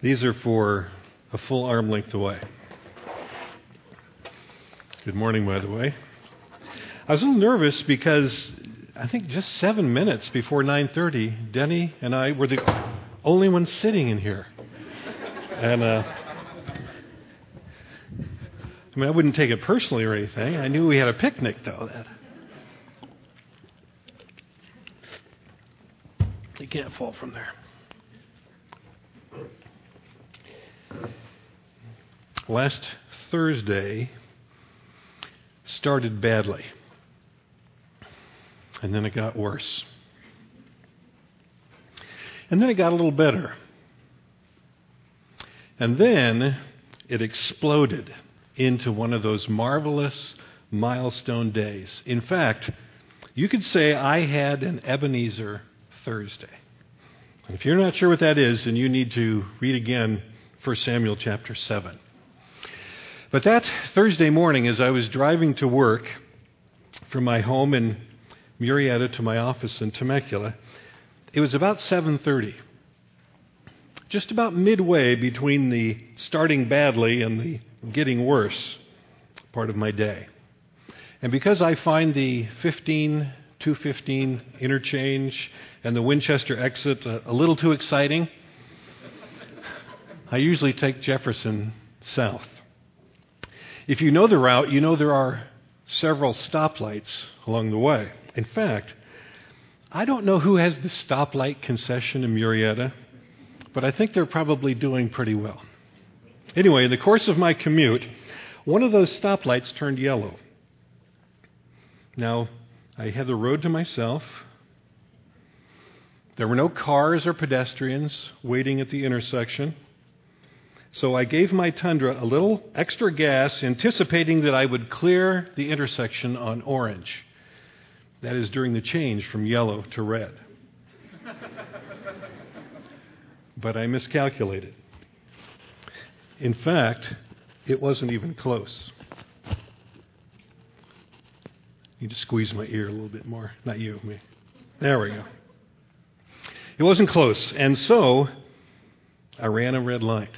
These are for a full arm length away. Good morning, by the way. I was a little nervous because I think just 7 minutes before 9:30, Denny and I were the only ones sitting in here. And I wouldn't take it personally or anything. I knew we had a picnic, though. You can't fall from there. Last Thursday started badly, and then it got worse. And then it got a little better. And then it exploded into one of those marvelous milestone days. In fact, you could say I had an Ebenezer Thursday. And if you're not sure what that is, then you need to read again 1 Samuel chapter 7. But that Thursday morning, as I was driving to work from my home in Murrieta to my office in Temecula, it was about 7:30. Just about midway between the starting badly and the getting worse part of my day. And because I find the 215 interchange and the Winchester exit a little too exciting, I usually take Jefferson south. If you know the route, you know there are several stoplights along the way. In fact, I don't know who has the stoplight concession in Murrieta, but I think they're probably doing pretty well. Anyway, in the course of my commute, one of those stoplights turned yellow. Now, I had the road to myself. There were no cars or pedestrians waiting at the intersection. So I gave my Tundra a little extra gas, anticipating that I would clear the intersection on orange. That is during the change from yellow to red. But I miscalculated. In fact, it wasn't even close. You just squeeze my ear a little bit more. Not you, me. There we go. It wasn't close, and so I ran a red light.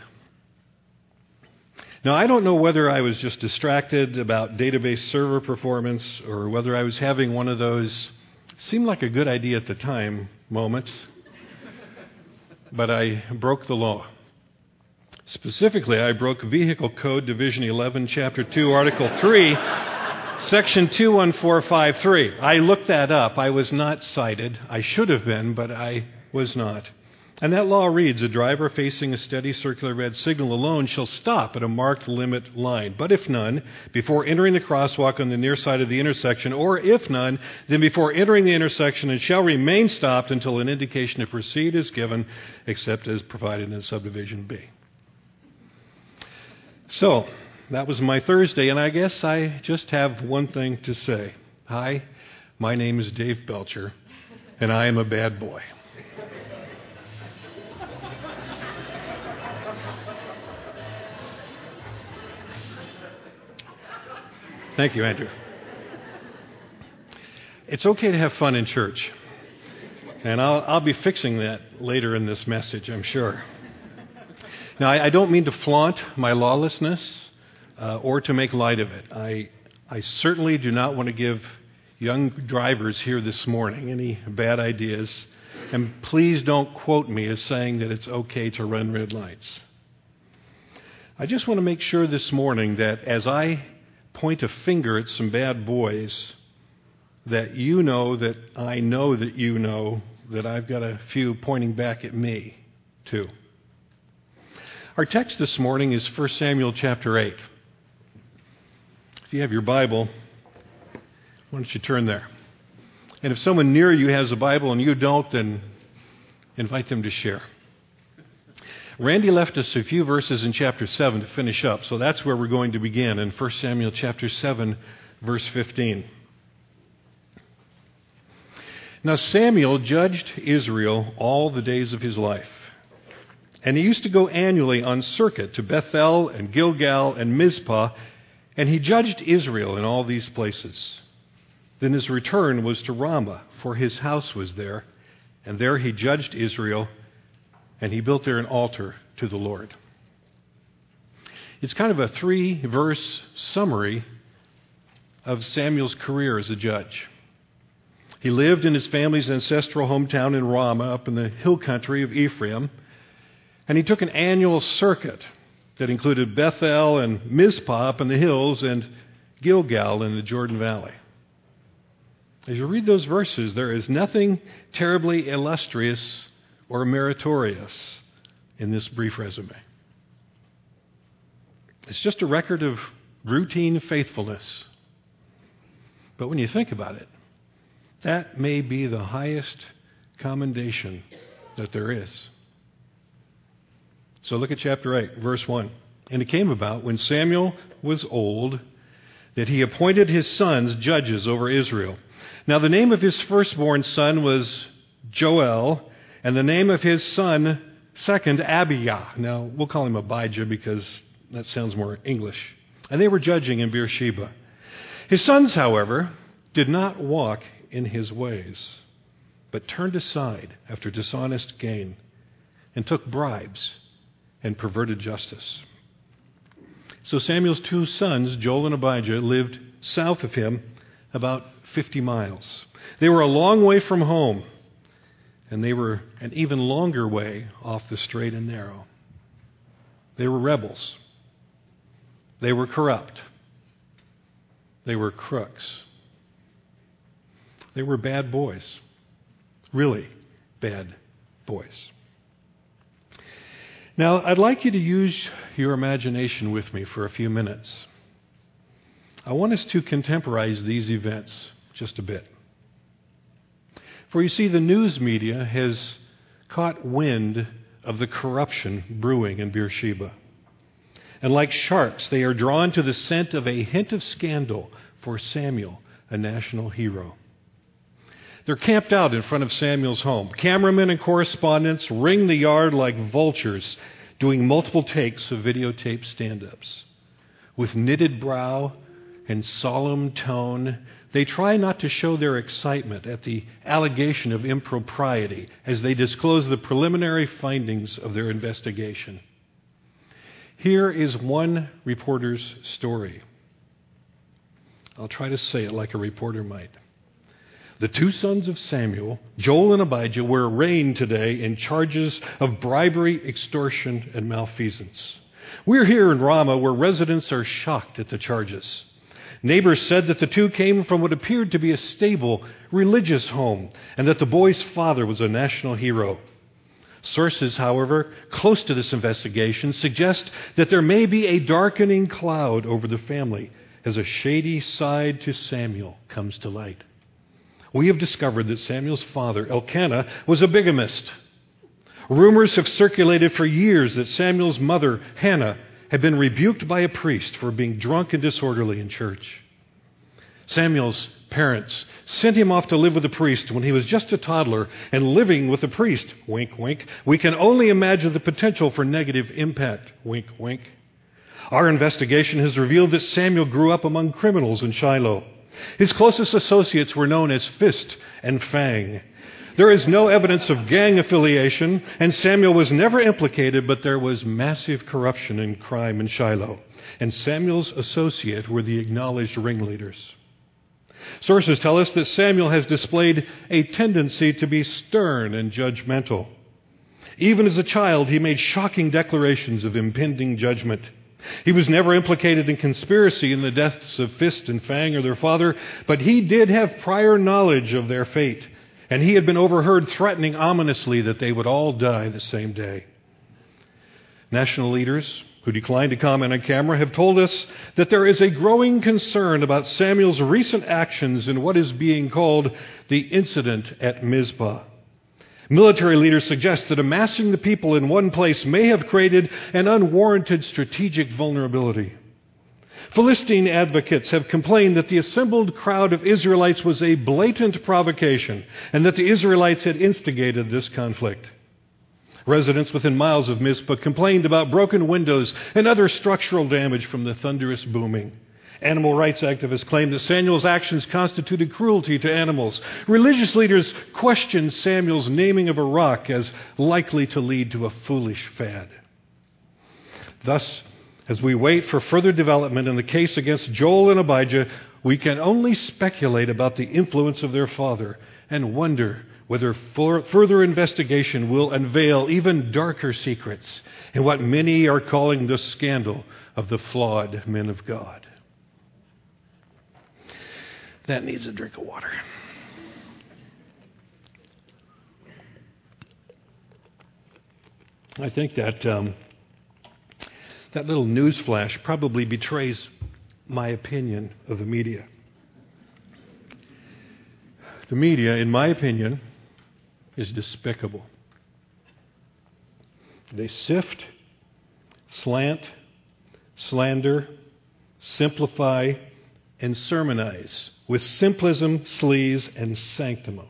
Now, I don't know whether I was just distracted about database server performance or whether I was having one of those seemed like a good idea at the time moments, but I broke the law. Specifically, I broke Vehicle Code Division 11, Chapter 2, Article 3, Section 21453. I looked that up. I was not cited. I should have been, but I was not. And that law reads, a driver facing a steady circular red signal alone shall stop at a marked limit line. But if none, before entering the crosswalk on the near side of the intersection, or if none, then before entering the intersection and shall remain stopped until an indication to proceed is given, except as provided in subdivision B. So, that was my Thursday, and I guess I just have one thing to say. Hi, my name is Dave Belcher, and I am a bad boy. Thank you, Andrew. It's okay to have fun in church, and I'll be fixing that later in this message, I'm sure. Now, I don't mean to flaunt my lawlessness or to make light of it. I certainly do not want to give young drivers here this morning any bad ideas, and please don't quote me as saying that it's okay to run red lights. I just want to make sure this morning that as I point a finger at some bad boys, that you know that I know that you know that I've got a few pointing back at me, too. Our text this morning is 1 Samuel chapter 8. If you have your Bible, why don't you turn there? And if someone near you has a Bible and you don't, then invite them to share. Randy left us a few verses in chapter 7 to finish up, so that's where we're going to begin in 1 Samuel chapter 7, verse 15. Now Samuel judged Israel all the days of his life. And he used to go annually on circuit to Bethel and Gilgal and Mizpah, and he judged Israel in all these places. Then his return was to Ramah, for his house was there, and there he judged Israel, and he built there an altar to the Lord. It's kind of a 3-verse summary of Samuel's career as a judge. He lived in his family's ancestral hometown in Ramah, up in the hill country of Ephraim, and he took an annual circuit that included Bethel and Mizpah up in the hills and Gilgal in the Jordan Valley. As you read those verses, there is nothing terribly illustrious or meritorious in this brief resume. It's just a record of routine faithfulness. But when you think about it, that may be the highest commendation that there is. So look at chapter 8, verse 1. And it came about when Samuel was old that he appointed his sons judges over Israel. Now the name of his firstborn son was Joel, and the name of his son second, Abijah. Now we'll call him Abijah because that sounds more English. And they were judging in Beersheba. His sons, however, did not walk in his ways, but turned aside after dishonest gain, and took bribes and perverted justice. So Samuel's 2 sons, Joel and Abijah, lived south of him about 50 miles. They were a long way from home, and they were an even longer way off the straight and narrow. They were rebels. They were corrupt. They were crooks. They were bad boys. Really bad boys. Now, I'd like you to use your imagination with me for a few minutes. I want us to contemporize these events just a bit. For you see, the news media has caught wind of the corruption brewing in Beersheba. And like sharks, they are drawn to the scent of a hint of scandal for Samuel, a national hero. They're camped out in front of Samuel's home. Cameramen and correspondents ring the yard like vultures, doing multiple takes of videotape stand-ups. With knitted brow and solemn tone, they try not to show their excitement at the allegation of impropriety as they disclose the preliminary findings of their investigation. Here is one reporter's story. I'll try to say it like a reporter might. The 2 sons of Samuel, Joel and Abijah, were arraigned today in charges of bribery, extortion, and malfeasance. We're here in Ramah where residents are shocked at the charges. Neighbors said that the 2 came from what appeared to be a stable, religious home, and that the boy's father was a national hero. Sources, however, close to this investigation suggest that there may be a darkening cloud over the family as a shady side to Samuel comes to light. We have discovered that Samuel's father, Elkanah, was a bigamist. Rumors have circulated for years that Samuel's mother, Hannah, had been rebuked by a priest for being drunk and disorderly in church. Samuel's parents sent him off to live with a priest when he was just a toddler, and living with the priest, wink, wink, we can only imagine the potential for negative impact, wink, wink. Our investigation has revealed that Samuel grew up among criminals in Shiloh. His closest associates were known as Fist and Fang. There is no evidence of gang affiliation, and Samuel was never implicated, but there was massive corruption and crime in Shiloh, and Samuel's associates were the acknowledged ringleaders. Sources tell us that Samuel has displayed a tendency to be stern and judgmental. Even as a child, he made shocking declarations of impending judgment. He was never implicated in conspiracy in the deaths of Fist and Fang or their father, but he did have prior knowledge of their fate, and he had been overheard threatening ominously that they would all die the same day. National leaders who declined to comment on camera have told us that there is a growing concern about Samuel's recent actions in what is being called the incident at Mizpah. Military leaders suggest that amassing the people in one place may have created an unwarranted strategic vulnerability. Philistine advocates have complained that the assembled crowd of Israelites was a blatant provocation and that the Israelites had instigated this conflict. Residents within miles of Mizpah complained about broken windows and other structural damage from the thunderous booming. Animal rights activists claim that Samuel's actions constituted cruelty to animals. Religious leaders questioned Samuel's naming of a rock as likely to lead to a foolish fad. Thus, as we wait for further development in the case against Joel and Abijah, we can only speculate about the influence of their father and wonder whether further investigation will unveil even darker secrets in what many are calling the scandal of the flawed men of God. That needs a drink of water. I think that that little news flash probably betrays my opinion of the media. The media, in my opinion, is despicable. They sift, slant, slander, simplify, and sermonize with simplism, sleaze, and sanctimony.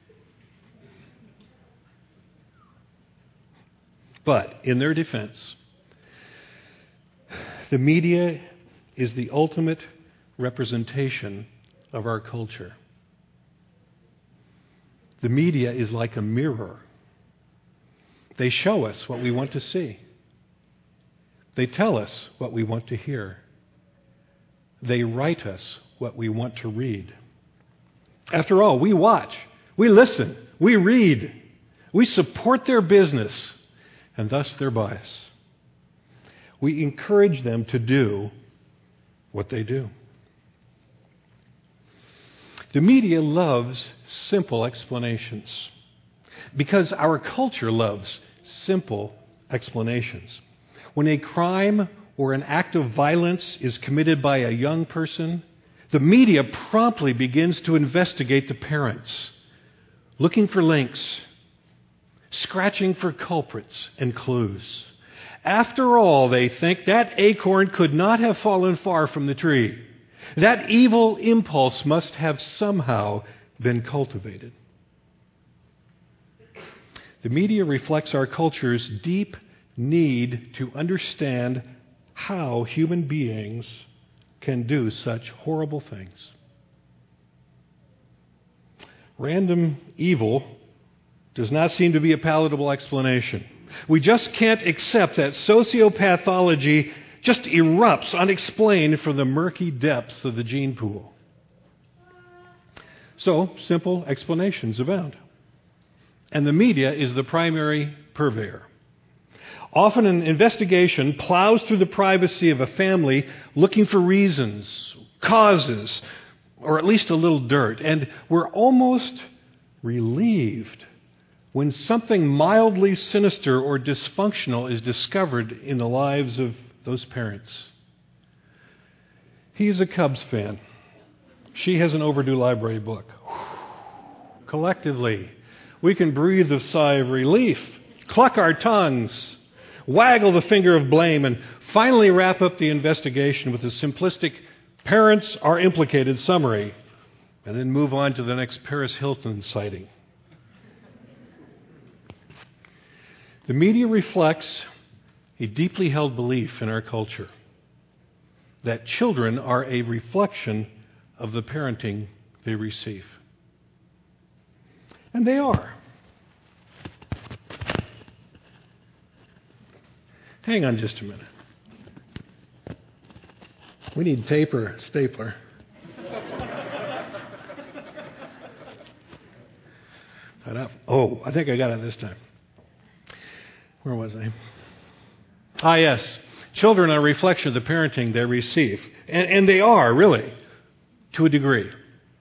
But in their defense, the media is the ultimate representation of our culture. The media is like a mirror. They show us what we want to see. They tell us what we want to hear. They write us what we want to read. After all, we watch, we listen, we read, we support their business, and thus their bias. We encourage them to do what they do. The media loves simple explanations because our culture loves simple explanations. When a crime or an act of violence is committed by a young person, the media promptly begins to investigate the parents, looking for links, scratching for culprits and clues. After all, they think that acorn could not have fallen far from the tree. That evil impulse must have somehow been cultivated. The media reflects our culture's deep need to understand how human beings can do such horrible things. Random evil does not seem to be a palatable explanation. We just can't accept that sociopathology just erupts unexplained from the murky depths of the gene pool. So, simple explanations abound. And the media is the primary purveyor. Often an investigation plows through the privacy of a family looking for reasons, causes, or at least a little dirt. And we're almost relieved when something mildly sinister or dysfunctional is discovered in the lives of those parents. He's a Cubs fan. She has an overdue library book. Collectively, we can breathe a sigh of relief, cluck our tongues, waggle the finger of blame, and finally wrap up the investigation with a simplistic "parents are implicated" summary, and then move on to the next Paris Hilton sighting. The media reflects a deeply held belief in our culture that children are a reflection of the parenting they receive. And they are. Hang on just a minute. We need tape or stapler. Oh, I think I got it this time. Where was I? Ah, yes. Children are a reflection of the parenting they receive. And they are, really, to a degree.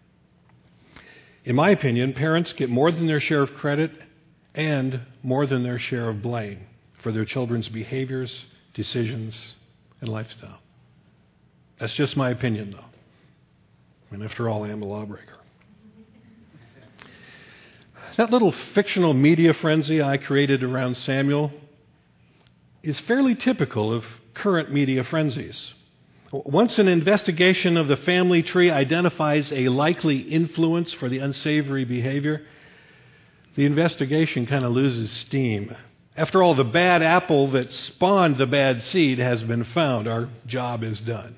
In my opinion, parents get more than their share of credit and more than their share of blame for their children's behaviors, decisions, and lifestyle. That's just my opinion, though. And after all, I am a lawbreaker. That little fictional media frenzy I created around Samuel is fairly typical of current media frenzies. Once an investigation of the family tree identifies a likely influence for the unsavory behavior, the investigation kind of loses steam. After all, the bad apple that spawned the bad seed has been found. Our job is done.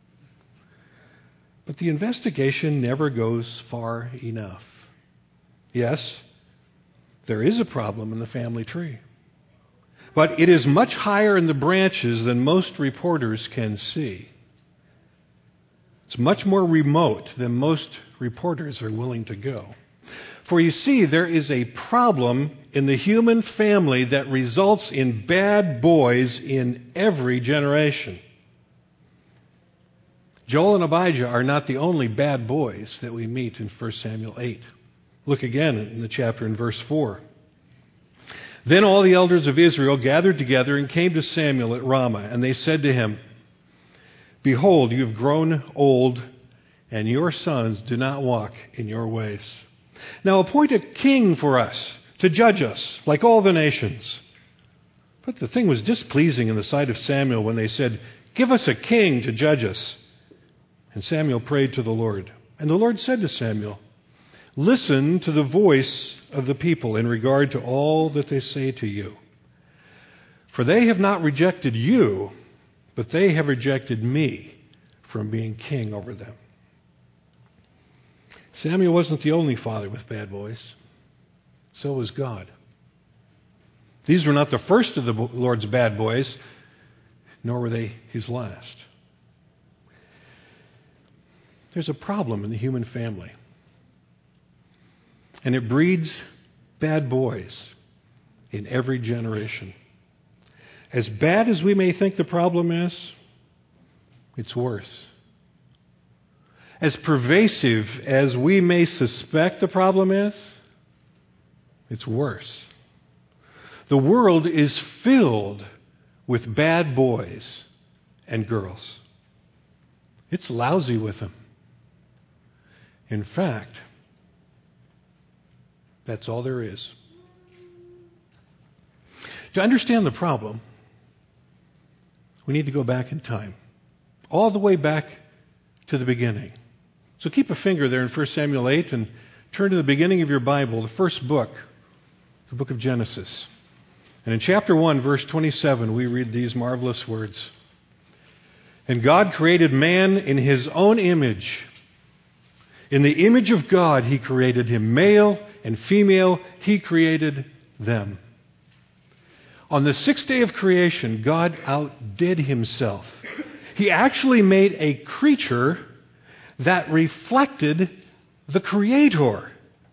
But the investigation never goes far enough. Yes, there is a problem in the family tree. but it is much higher in the branches than most reporters can see. It's much more remote than most reporters are willing to go. For you see, there is a problem in the human family that results in bad boys in every generation. Joel and Abijah are not the only bad boys that we meet in 1 Samuel 8. Look again in the chapter in verse 4. Then all the elders of Israel gathered together and came to Samuel at Ramah, and they said to him, Behold, you have grown old, and your sons do not walk in your ways. Now appoint a king for us to judge us, like all the nations. But the thing was displeasing in the sight of Samuel when they said, Give us a king to judge us. And Samuel prayed to the Lord. And the Lord said to Samuel, Listen to the voice of the people in regard to all that they say to you. For they have not rejected you, but they have rejected me from being king over them. Samuel wasn't the only father with bad boys. So was God. These were not the first of the Lord's bad boys, nor were they his last. There's a problem in the human family. And it breeds bad boys in every generation. As bad as we may think the problem is, it's worse. As pervasive as we may suspect the problem is, it's worse. The world is filled with bad boys and girls. It's lousy with them. In fact, that's all there is. To understand the problem, we need to go back in time, all the way back to the beginning. So keep a finger there in 1 Samuel 8 and turn to the beginning of your Bible, the first book, the book of Genesis. And in chapter 1, verse 27, we read these marvelous words. And God created man in his own image. In the image of God, he created him. Male and female, he created them. On the sixth day of creation, God outdid himself. He actually made a creature that reflected the Creator.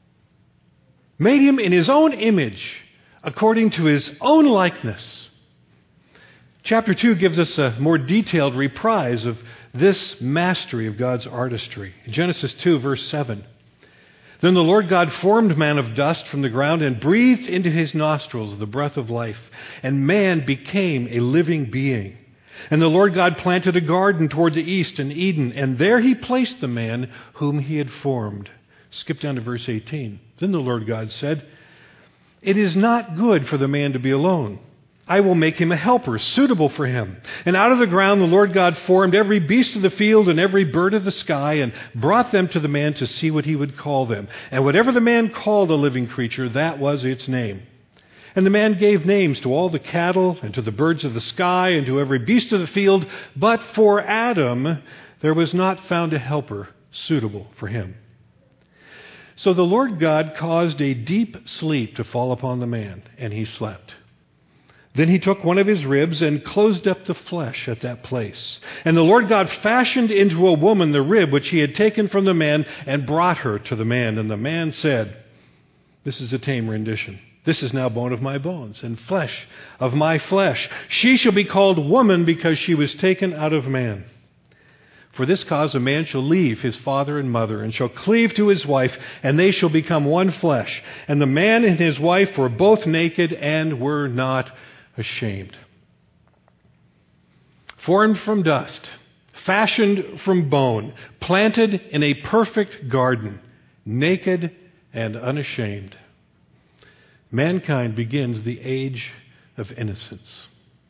Made him in his own image, according to his own likeness. Chapter 2 gives us a more detailed reprise of this mastery of God's artistry. In Genesis 2, verse 7. Then the Lord God formed man of dust from the ground and breathed into his nostrils the breath of life, and man became a living being. And the Lord God planted a garden toward the east in Eden, and there he placed the man whom he had formed. Skip down to verse 18. Then the Lord God said, It is not good for the man to be alone. I will make him a helper suitable for him. And out of the ground the Lord God formed every beast of the field and every bird of the sky and brought them to the man to see what he would call them. And whatever the man called a living creature, that was its name. And the man gave names to all the cattle and to the birds of the sky and to every beast of the field. But for Adam there was not found a helper suitable for him. So the Lord God caused a deep sleep to fall upon the man, and he slept. Then he took one of his ribs and closed up the flesh at that place. And the Lord God fashioned into a woman the rib which he had taken from the man and brought her to the man. And the man said, this is a tame rendition, this is now bone of my bones and flesh of my flesh. She shall be called woman because she was taken out of man. For this cause a man shall leave his father and mother and shall cleave to his wife, and they shall become one flesh. And the man and his wife were both naked and were not ashamed. Formed from dust, fashioned from bone, planted in a perfect garden, naked and unashamed. Mankind begins the age of innocence.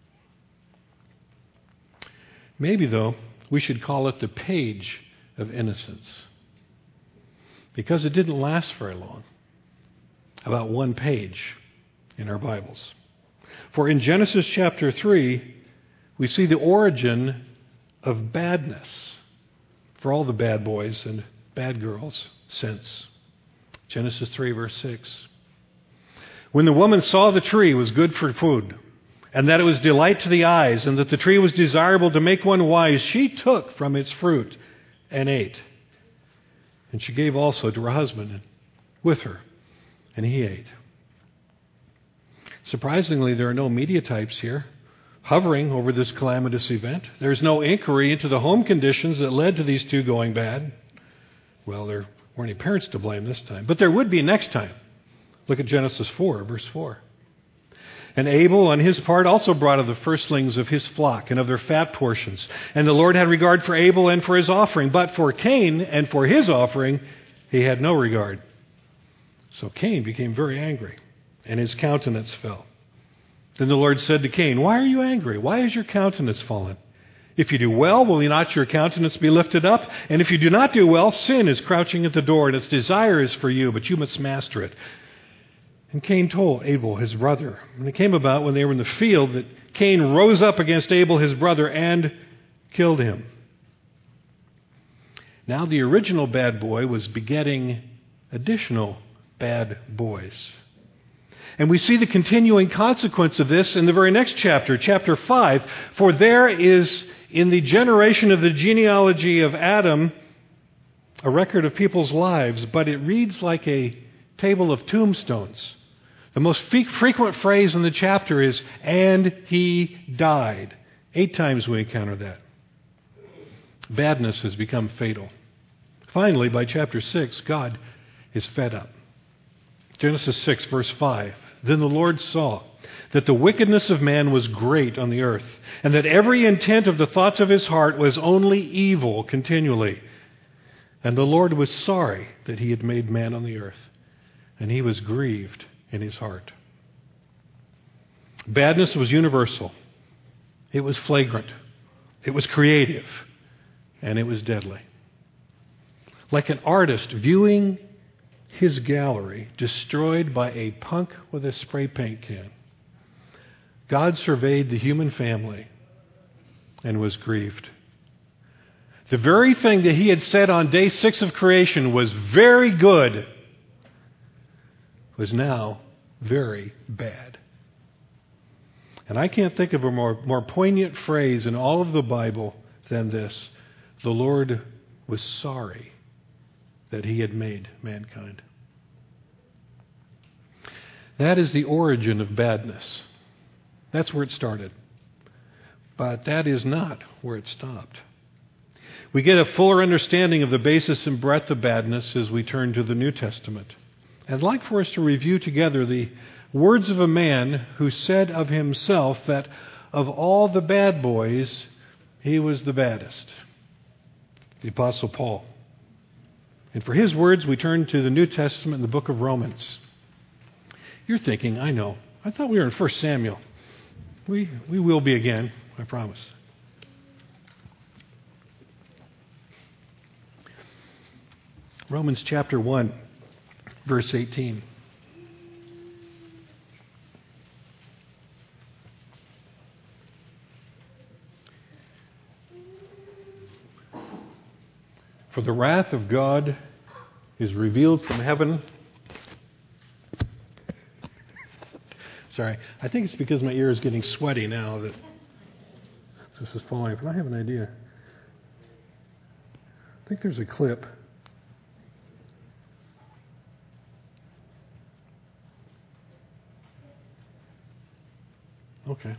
Maybe, though, we should call it the page of innocence, because it didn't last very long. About one page in our Bibles. For in Genesis chapter 3, we see the origin of badness for all the bad boys and bad girls since. Genesis 3, verse 6. When the woman saw the tree was good for food, and that it was delight to the eyes, and that the tree was desirable to make one wise, she took from its fruit and ate. And she gave also to her husband with her, and he ate. Surprisingly, there are no media types here hovering over this calamitous event. There's no inquiry into the home conditions that led to these two going bad. Well, there weren't any parents to blame this time, but there would be next time. Look at Genesis 4, verse 4. And Abel, on his part, also brought of the firstlings of his flock and of their fat portions. And the Lord had regard for Abel and for his offering, but for Cain and for his offering he had no regard. So Cain became very angry, and his countenance fell. Then the Lord said to Cain, "Why are you angry? Why is your countenance fallen? If you do well, will not your countenance be lifted up? And if you do not do well, sin is crouching at the door, and its desire is for you, but you must master it." And Cain told Abel, his brother. And it came about when they were in the field that Cain rose up against Abel, his brother, and killed him. Now the original bad boy was begetting additional bad boys. And we see the continuing consequence of this in the very next chapter, chapter 5. For there is, in the generation of the genealogy of Adam, a record of people's lives, but it reads like a table of tombstones. The most frequent phrase in the chapter is, "and he died." 8 times we encounter that. Badness has become fatal. Finally, by chapter 6, God is fed up. Genesis 6, verse 5. Then the Lord saw that the wickedness of man was great on the earth, and that every intent of the thoughts of his heart was only evil continually. And the Lord was sorry that he had made man on the earth, and he was grieved in his heart. Badness was universal. It was flagrant. It was creative. And it was deadly. Like an artist viewing his gallery destroyed by a punk with a spray paint can, God surveyed the human family and was grieved. The very thing that he had said on day 6 of creation was very good was now very bad. And I can't think of a more poignant phrase in all of the Bible than this: the Lord was sorry that he had made mankind. That is the origin of badness. That's where it started. But that is not where it stopped. We get a fuller understanding of the basis and breadth of badness as we turn to the New Testament. I'd like for us to review together the words of a man who said of himself that of all the bad boys, he was the baddest. The Apostle Paul. And for his words, we turn to the New Testament in the book of Romans. You're thinking, I know. I thought we were in 1 Samuel. We will be again, I promise. Romans chapter 1, verse 18. For the wrath of God is revealed from heaven. Sorry, I think it's because my ear is getting sweaty now that this is falling. But I have an idea. I think there's a clip. Okay.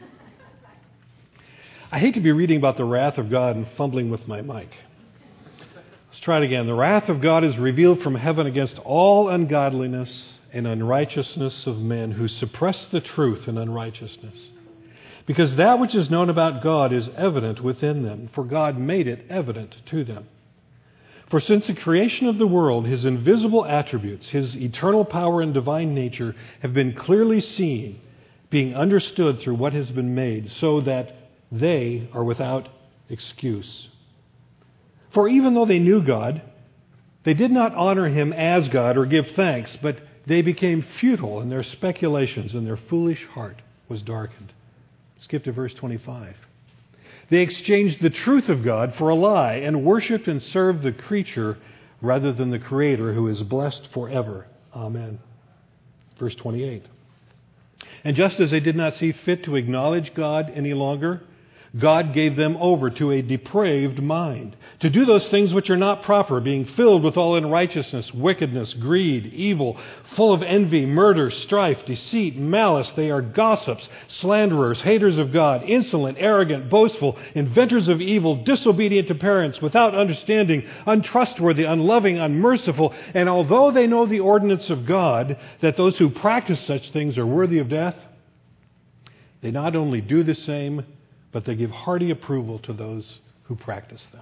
I hate to be reading about the wrath of God and fumbling with my mic. Let's try it again. The wrath of God is revealed from heaven against all ungodliness and unrighteousness of men who suppress the truth in unrighteousness. Because that which is known about God is evident within them, for God made it evident to them. For since the creation of the world, his invisible attributes, his eternal power and divine nature have been clearly seen, being understood through what has been made, so that they are without excuse. For even though they knew God, they did not honor him as God or give thanks, but they became futile in their speculations, and their foolish heart was darkened. Skip to verse 25. They exchanged the truth of God for a lie and worshipped and served the creature rather than the Creator, who is blessed forever. Amen. Verse 28. And just as they did not see fit to acknowledge God any longer, God gave them over to a depraved mind, to do those things which are not proper, being filled with all unrighteousness, wickedness, greed, evil, full of envy, murder, strife, deceit, malice. They are gossips, slanderers, haters of God, insolent, arrogant, boastful, inventors of evil, disobedient to parents, without understanding, untrustworthy, unloving, unmerciful. And although they know the ordinance of God, that those who practice such things are worthy of death, they not only do the same, but they give hearty approval to those who practice them.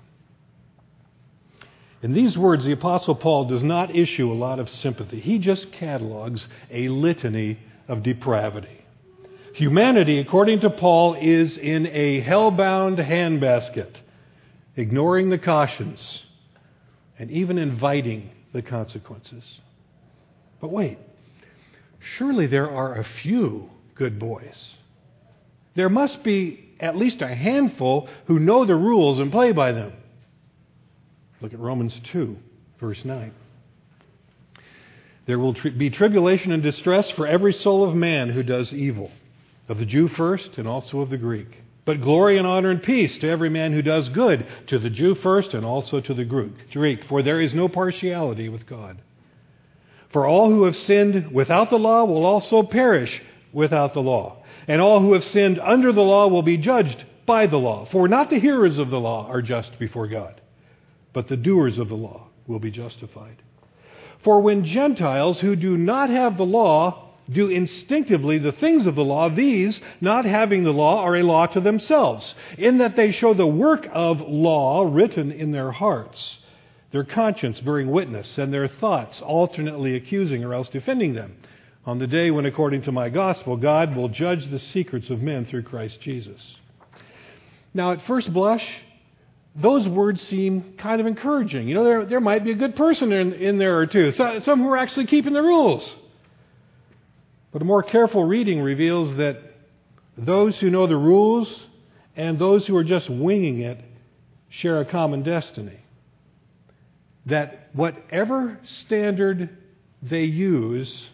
In these words, the Apostle Paul does not issue a lot of sympathy. He just catalogs a litany of depravity. Humanity, according to Paul, is in a hell-bound handbasket, ignoring the cautions and even inviting the consequences. But wait, surely there are a few good boys. There must be at least a handful who know the rules and play by them. Look at Romans 2, verse 9. There will be tribulation and distress for every soul of man who does evil, of the Jew first and also of the Greek. But glory and honor and peace to every man who does good, to the Jew first and also to the Greek. For there is no partiality with God. For all who have sinned without the law will also perish without the law. And all who have sinned under the law will be judged by the law. For not the hearers of the law are just before God, but the doers of the law will be justified. For when Gentiles who do not have the law do instinctively the things of the law, these, not having the law, are a law to themselves, in that they show the work of law written in their hearts, their conscience bearing witness, and their thoughts alternately accusing or else defending them, on the day when, according to my gospel, God will judge the secrets of men through Christ Jesus. Now, at first blush, those words seem kind of encouraging. You know, there might be a good person in there or two, some who are actually keeping the rules. But a more careful reading reveals that those who know the rules and those who are just winging it share a common destiny. That whatever standard they use,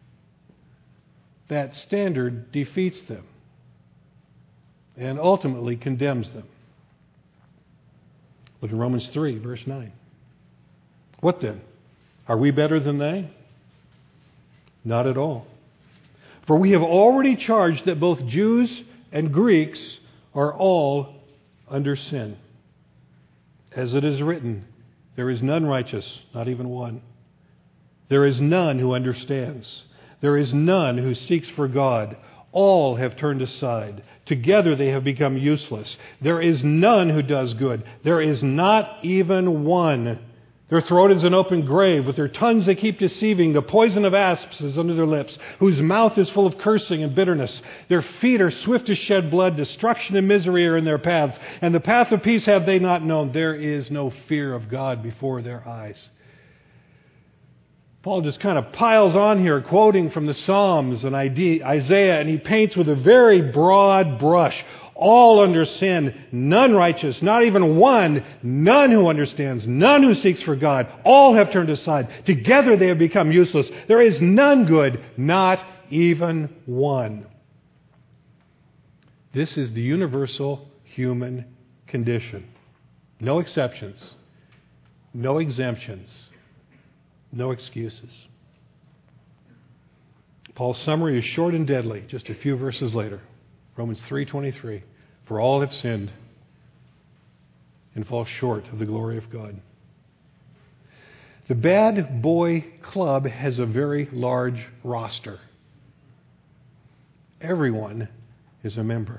that standard defeats them and ultimately condemns them. Look at Romans 3, verse 9. What then? Are we better than they? Not at all. For we have already charged that both Jews and Greeks are all under sin. As it is written, there is none righteous, not even one. There is none who understands. There is none who seeks for God. All have turned aside. Together they have become useless. There is none who does good. There is not even one. Their throat is an open grave. With their tongues they keep deceiving. The poison of asps is under their lips, whose mouth is full of cursing and bitterness. Their feet are swift to shed blood. Destruction and misery are in their paths. And the path of peace have they not known. There is no fear of God before their eyes. Paul just kind of piles on here, quoting from the Psalms and Isaiah, and he paints with a very broad brush. All under sin, none righteous, not even one, none who understands, none who seeks for God. All have turned aside. Together they have become useless. There is none good, not even one. This is the universal human condition. No exceptions, no exemptions. No excuses. Paul's summary is short and deadly, just a few verses later. Romans 3:23. For all have sinned and fall short of the glory of God. The Bad Boy Club has a very large roster. Everyone is a member.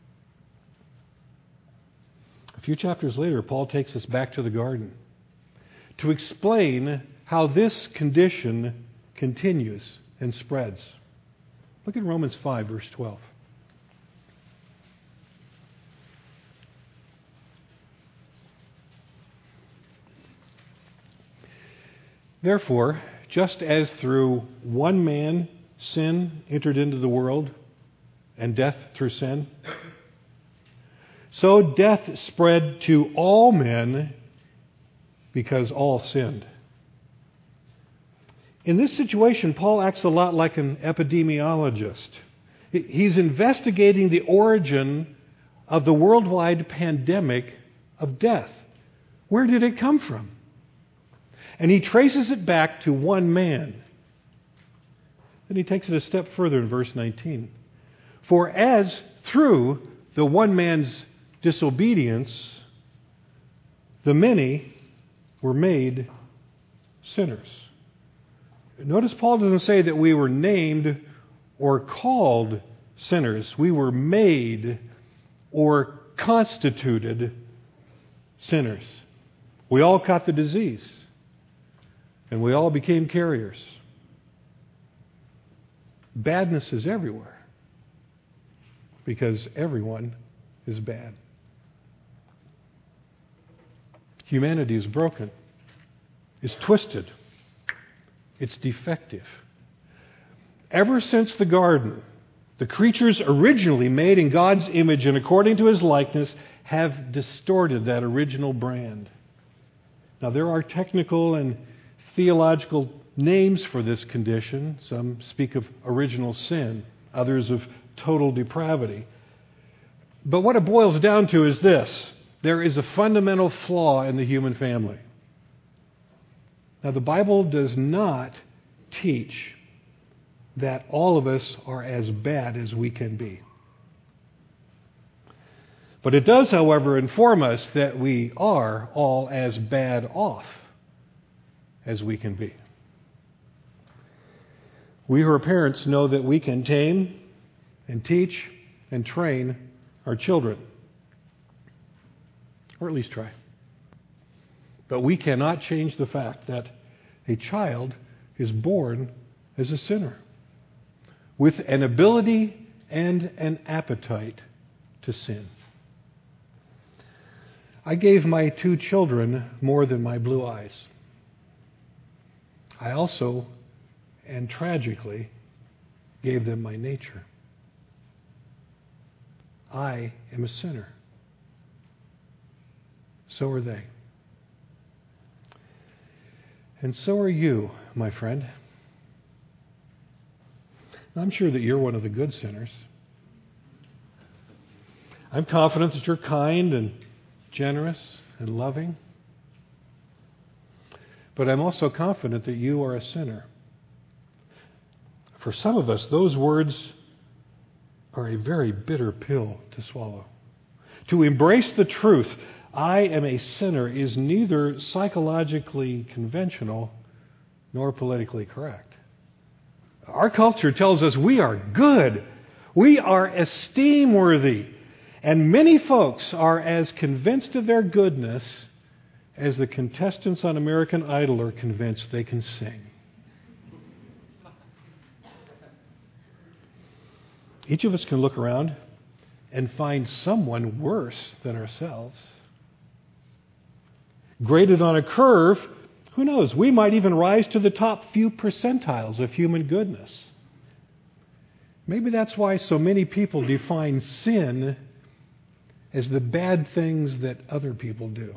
A few chapters later, Paul takes us back to the garden to explain how this condition continues and spreads. Look at Romans 5, verse 12. Therefore, just as through one man sin entered into the world, and death through sin, so death spread to all men because all sinned. In this situation, Paul acts a lot like an epidemiologist. He's investigating the origin of the worldwide pandemic of death. Where did it come from? And he traces it back to one man. Then he takes it a step further in verse 19. For as through the one man's disobedience, the many were made sinners. Notice Paul doesn't say that we were named or called sinners. We were made or constituted sinners. We all caught the disease, and we all became carriers. Badness is everywhere because everyone is bad. Humanity is broken. It's twisted. It's defective. Ever since the garden, the creatures originally made in God's image and according to His likeness have distorted that original brand. Now, there are technical and theological names for this condition. Some speak of original sin, others of total depravity. But what it boils down to is this: there is a fundamental flaw in the human family. Now, the Bible does not teach that all of us are as bad as we can be. But it does, however, inform us that we are all as bad off as we can be. We who are parents know that we can tame and teach and train our children. Or at least try. But we cannot change the fact that a child is born as a sinner, with an ability and an appetite to sin. I gave my two children more than my blue eyes. I also, and tragically, gave them my nature. I am a sinner. So are they. And so are you, my friend. I'm sure that you're one of the good sinners. I'm confident that you're kind and generous and loving. But I'm also confident that you are a sinner. For some of us, those words are a very bitter pill to swallow. To embrace the truth, I am a sinner, is neither psychologically conventional nor politically correct. Our culture tells us we are good. We are esteem-worthy. And many folks are as convinced of their goodness as the contestants on American Idol are convinced they can sing. Each of us can look around and find someone worse than ourselves. Graded on a curve, who knows, we might even rise to the top few percentiles of human goodness. Maybe that's why so many people define sin as the bad things that other people do.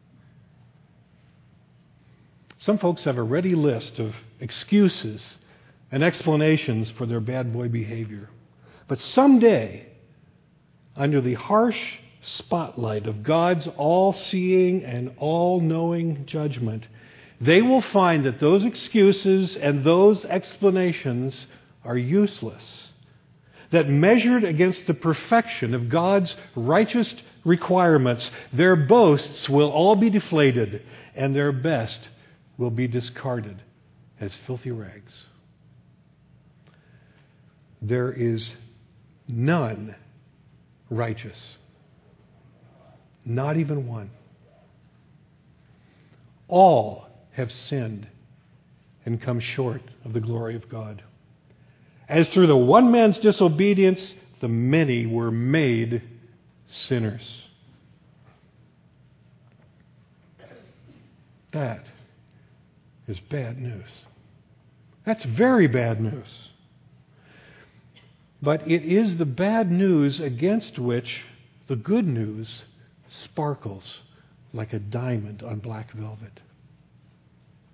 Some folks have a ready list of excuses and explanations for their bad boy behavior. But someday, under the harsh spotlight of God's all-seeing and all-knowing judgment, they will find that those excuses and those explanations are useless. That measured against the perfection of God's righteous requirements, their boasts will all be deflated and their best will be discarded as filthy rags. There is none righteous. Not even one. All have sinned and come short of the glory of God. As through the one man's disobedience, the many were made sinners. That is bad news. That's very bad news. But it is the bad news against which the good news sparkles like a diamond on black velvet.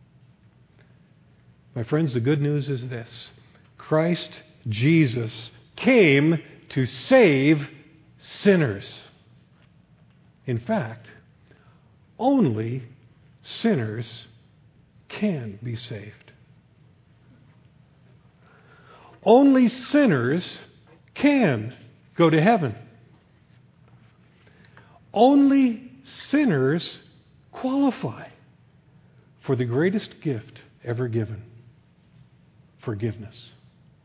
My friends, the good news is this: Christ Jesus came to save sinners. In fact, only sinners can be saved. Only sinners can go to heaven. Only sinners qualify for the greatest gift ever given, forgiveness.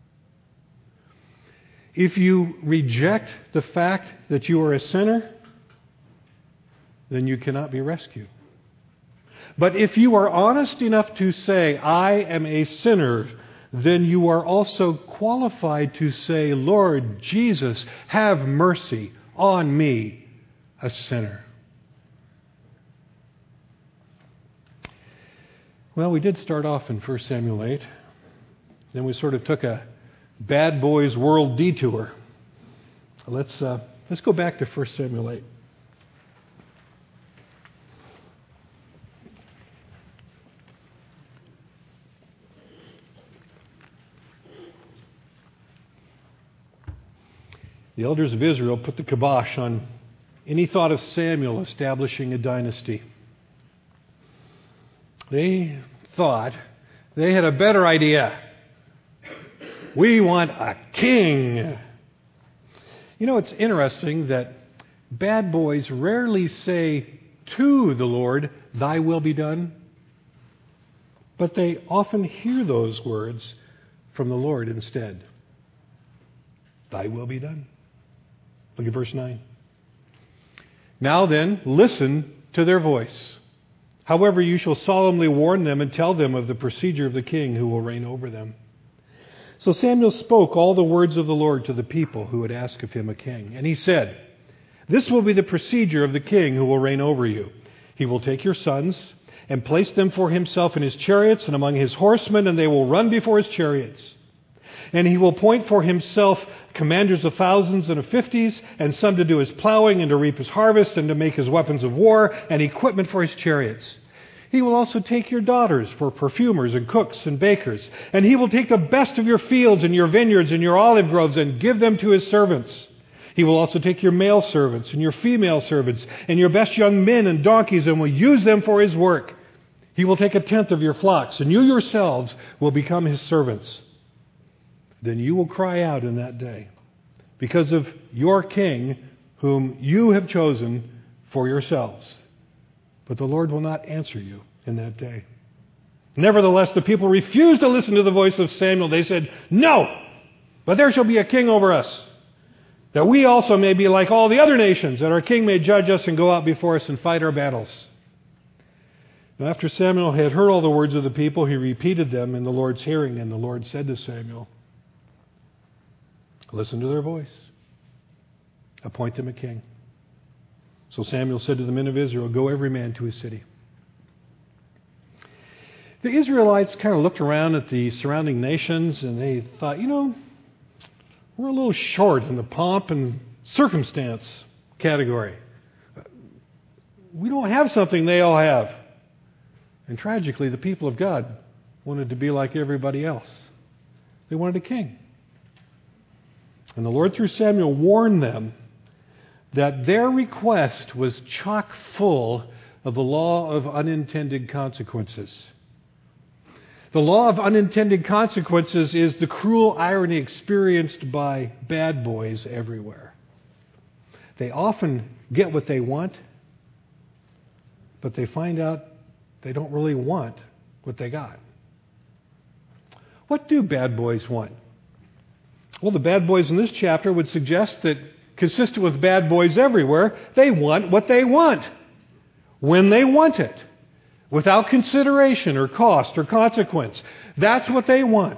If you reject the fact that you are a sinner, then you cannot be rescued. But if you are honest enough to say, I am a sinner, then you are also qualified to say, Lord Jesus, have mercy on me, a sinner. Well, we did start off in 1 Samuel 8. Then we sort of took a bad boys world detour. Let's go back to 1 Samuel 8. The elders of Israel put the kibosh on any thought of Samuel establishing a dynasty. They thought they had a better idea. We want a king. You know, it's interesting that bad boys rarely say to the Lord, thy will be done. But they often hear those words from the Lord instead. Thy will be done. Look at verse 9. Now then, listen to their voice. However, you shall solemnly warn them and tell them of the procedure of the king who will reign over them. So Samuel spoke all the words of the Lord to the people who had asked of him a king. And he said, this will be the procedure of the king who will reign over you. He will take your sons and place them for himself in his chariots and among his horsemen, and they will run before his chariots. And he will appoint for himself commanders of thousands and of fifties, and some to do his plowing and to reap his harvest and to make his weapons of war and equipment for his chariots. He will also take your daughters for perfumers and cooks and bakers. And he will take the best of your fields and your vineyards and your olive groves and give them to his servants. He will also take your male servants and your female servants and your best young men and donkeys and will use them for his work. He will take 1/10 of your flocks, and you yourselves will become his servants. Then you will cry out in that day because of your king whom you have chosen for yourselves. But the Lord will not answer you in that day. Nevertheless, the people refused to listen to the voice of Samuel. They said, no, but there shall be a king over us, that we also may be like all the other nations, that our king may judge us and go out before us and fight our battles. Now, after Samuel had heard all the words of the people, he repeated them in the Lord's hearing. And the Lord said to Samuel, listen to their voice. Appoint them a king. So Samuel said to the men of Israel, go every man to his city. The Israelites kind of looked around at the surrounding nations and they thought, we're a little short in the pomp and circumstance category. We don't have something they all have. And tragically, the people of God wanted to be like everybody else. They wanted a king. And the Lord, through Samuel, warned them that their request was chock full of the law of unintended consequences. The law of unintended consequences is the cruel irony experienced by bad boys everywhere. They often get what they want, but they find out they don't really want what they got. What do bad boys want? Well, the bad boys in this chapter would suggest that, consistent with bad boys everywhere, they want what they want, when they want it, without consideration or cost or consequence. That's what they want.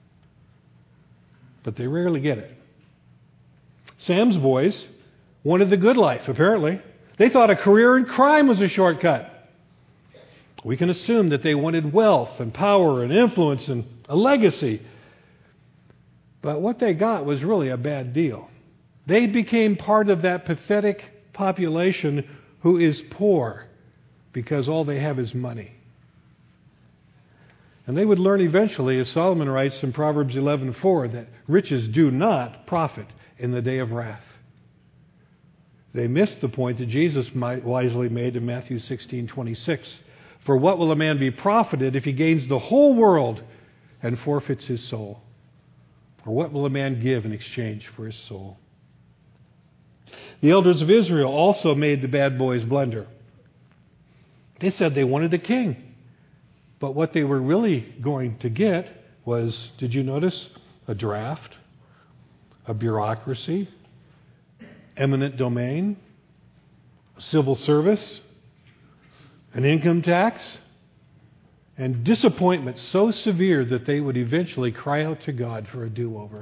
But they rarely get it. Sam's boys wanted the good life, apparently. They thought a career in crime was a shortcut. We can assume that they wanted wealth and power and influence and a legacy. But what they got was really a bad deal. They became part of that pathetic population who is poor because all they have is money. And they would learn eventually, as Solomon writes in Proverbs 11:4, that riches do not profit in the day of wrath. They missed the point that Jesus wisely made in Matthew 16:26. For what will a man be profited if he gains the whole world and forfeits his soul? Or what will a man give in exchange for his soul? The elders of Israel also made the bad boys blunder. They said they wanted a king. But what they were really going to get was, did you notice, a draft, a bureaucracy, eminent domain, civil service, an income tax, and disappointment so severe that they would eventually cry out to God for a do-over.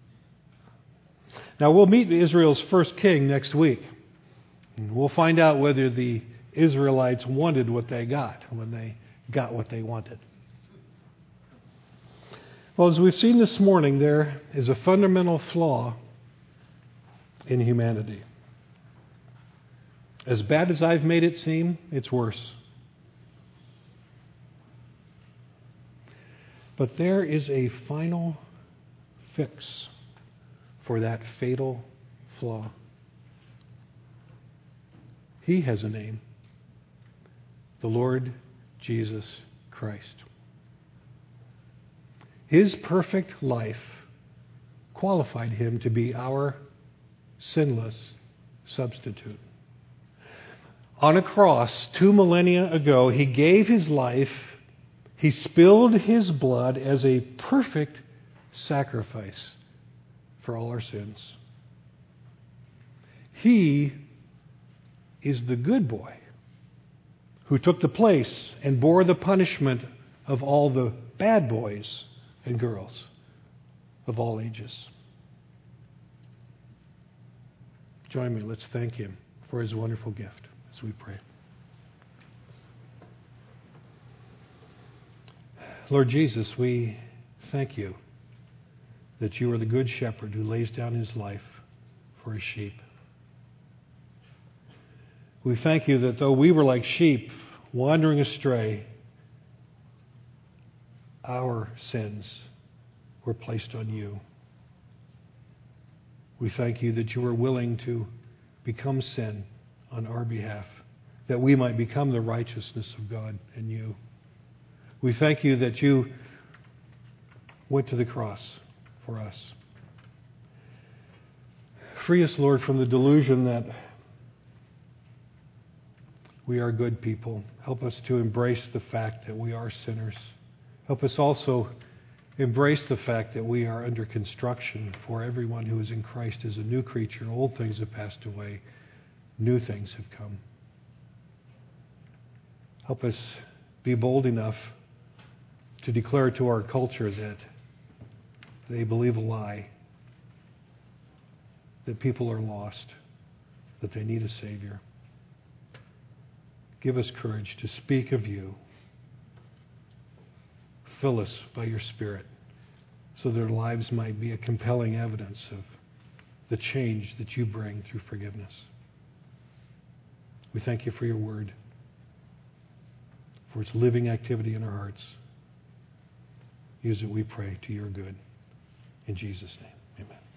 Now, we'll meet Israel's first king next week. And we'll find out whether the Israelites wanted what they got when they got what they wanted. Well, as we've seen this morning, there is a fundamental flaw in humanity. As bad as I've made it seem, it's worse. But there is a final fix for that fatal flaw. He has a name. The Lord Jesus Christ. His perfect life qualified him to be our sinless substitute. On a cross 2 millennia ago, he gave his life, he spilled his blood as a perfect sacrifice for all our sins. He is the good boy who took the place and bore the punishment of all the bad boys and girls of all ages. Join me, let's thank him for his wonderful gift as we pray. Lord Jesus, we thank you that you are the good shepherd who lays down his life for his sheep. We thank you that though we were like sheep wandering astray, our sins were placed on you. We thank you that you were willing to become sin on our behalf, that we might become the righteousness of God in you. We thank you that you went to the cross for us. Free us, Lord, from the delusion that we are good people. Help us to embrace the fact that we are sinners. Help us also embrace the fact that we are under construction, for everyone who is in Christ is a new creature. Old things have passed away. New things have come. Help us be bold enough to declare to our culture that they believe a lie, that people are lost, that they need a Savior. Give us courage to speak of you. Fill us by your Spirit so their lives might be a compelling evidence of the change that you bring through forgiveness. We thank you for your word, for its living activity in our hearts. Use it, we pray, to your good. In Jesus' name, amen.